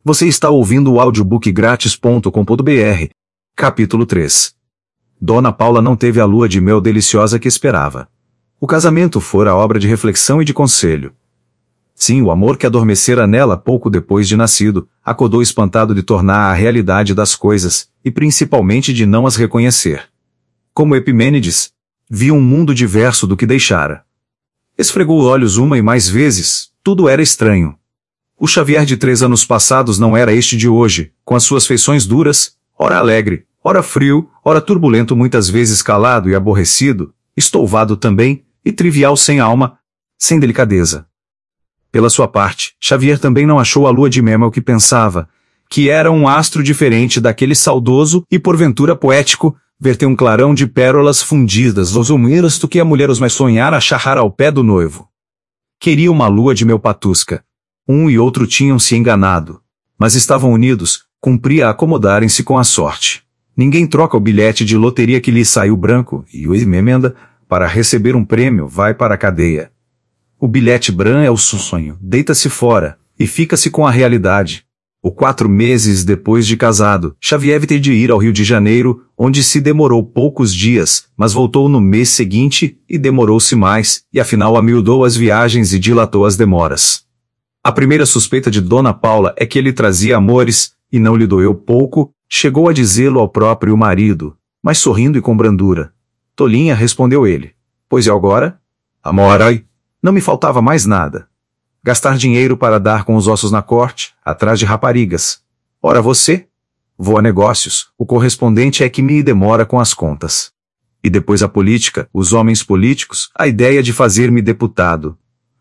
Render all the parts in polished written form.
Você está ouvindo o audiobookgratis.com.br. Capítulo 3. Dona Paula não teve a lua de mel deliciosa que esperava. O casamento fora obra de reflexão e de conselho. Sim, o amor que adormecera nela pouco depois de nascido, acordou espantado de tornar a realidade das coisas, e principalmente de não as reconhecer. Como Epimênides, viu um mundo diverso do que deixara. Esfregou olhos uma e mais vezes, tudo era estranho. O Xavier de 3 anos passados não era este de hoje, com as suas feições duras, ora alegre, ora frio, ora turbulento, muitas vezes calado e aborrecido, estouvado também, e trivial, sem alma, sem delicadeza. Pela sua parte, Xavier também não achou a lua de mel que pensava, que era um astro diferente daquele saudoso e porventura poético, verter um clarão de pérolas fundidas dos humeiros do que a mulher os mais sonhara acharrar ao pé do noivo. Queria uma lua de mel patusca. Um e outro tinham se enganado, mas estavam unidos, cumpria acomodarem-se com a sorte. Ninguém troca o bilhete de loteria que lhe saiu branco, e o emenda, para receber um prêmio, vai para a cadeia. O bilhete branco é o sonho, deita-se fora, e fica-se com a realidade. 4 meses depois de casado, Xavier teve de ir ao Rio de Janeiro, onde se demorou poucos dias, mas voltou no mês seguinte, e demorou-se mais, e afinal amiudou as viagens e dilatou as demoras. A primeira suspeita de Dona Paula é que ele trazia amores, e não lhe doeu pouco, chegou a dizê-lo ao próprio marido, mas sorrindo e com brandura. Tolinha, respondeu ele. Pois e agora? Amor, ai, não me faltava mais nada. Gastar dinheiro para dar com os ossos na corte, atrás de raparigas. Ora você? Vou a negócios, o correspondente é que me demora com as contas. E depois a política, os homens políticos, a ideia de fazer-me deputado.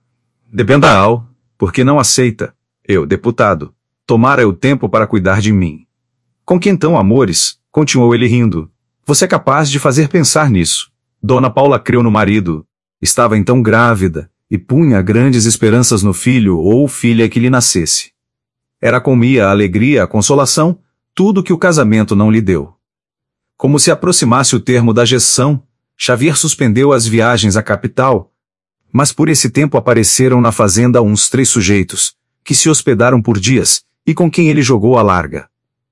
Dependal. Porque não aceita, eu, deputado, tomara o tempo para cuidar de mim. Com que então, amores? Continuou ele rindo. Você é capaz de fazer pensar nisso. Dona Paula creu no marido. Estava então grávida, e punha grandes esperanças no filho ou filha que lhe nascesse. Era comia a alegria, a consolação, tudo que o casamento não lhe deu. Como se aproximasse o termo da gestação, Xavier suspendeu as viagens à capital, mas por esse tempo apareceram na fazenda uns 3 sujeitos, que se hospedaram por dias, e com quem ele jogou a larga.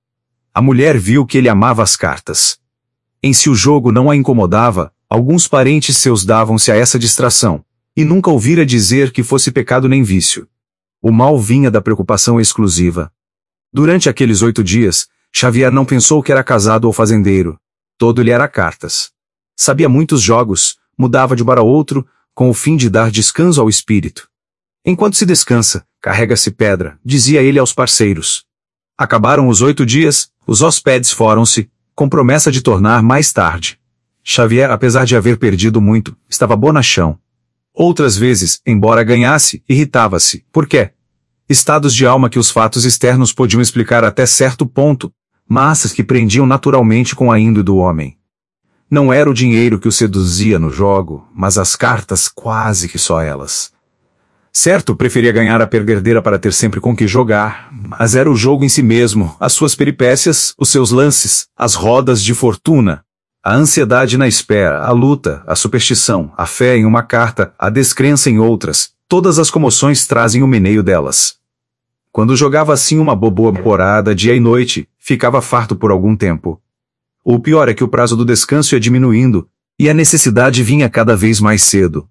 A mulher viu que ele amava as cartas. Em si o jogo não a incomodava, alguns parentes seus davam-se a essa distração, e nunca ouvira dizer que fosse pecado nem vício. O mal vinha da preocupação exclusiva. Durante aqueles 8 dias, Xavier não pensou que era casado ou fazendeiro. Todo lhe era cartas. Sabia muitos jogos, mudava de um para outro, com o fim de dar descanso ao espírito. Enquanto se descansa, carrega-se pedra, dizia ele aos parceiros. Acabaram os 8 dias, os hóspedes foram-se, com promessa de tornar mais tarde. Xavier, apesar de haver perdido muito, estava bonachão. Outras vezes, embora ganhasse, irritava-se. Por quê? Estados de alma que os fatos externos podiam explicar até certo ponto, massas que prendiam naturalmente com a índole do homem. Não era o dinheiro que o seduzia no jogo, mas as cartas, quase que só elas. Certo, preferia ganhar a perderdeira para ter sempre com que jogar, mas era o jogo em si mesmo, as suas peripécias, os seus lances, as rodas de fortuna, a ansiedade na espera, a luta, a superstição, a fé em uma carta, a descrença em outras, todas as comoções trazem o meneio delas. Quando jogava assim uma boa porada dia e noite, ficava farto por algum tempo. O pior é que o prazo do descanso ia diminuindo, e a necessidade vinha cada vez mais cedo.